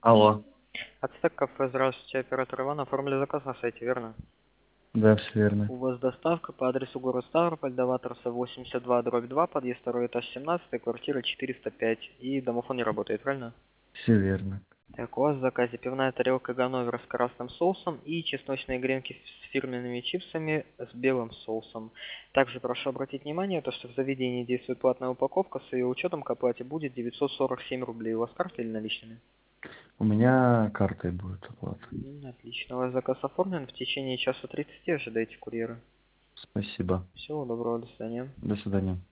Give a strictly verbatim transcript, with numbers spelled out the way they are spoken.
Алло. Ацтек кафе, здравствуйте, оператор Иван, оформили заказ на сайте, верно? Да, все верно. У вас доставка по адресу город Ставрополь, Даваторса восемьдесят два, дробь два, подъезд второй этаж семнадцать, квартира четыреста пять, и домофон не работает, правильно? Все верно. Так, у вас в заказе пивная тарелка Ганновер с красным соусом и чесночные гренки с фирменными чипсами с белым соусом. Также прошу обратить внимание, то, что в заведении действует платная упаковка, с ее учетом к оплате будет девятьсот сорок семь рублей. У вас карта или наличными? У меня картой будет оплата. М, Отлично, у вас заказ оформлен, в течение часа тридцати ожидайте курьера. Спасибо. Всего доброго, до свидания. До свидания.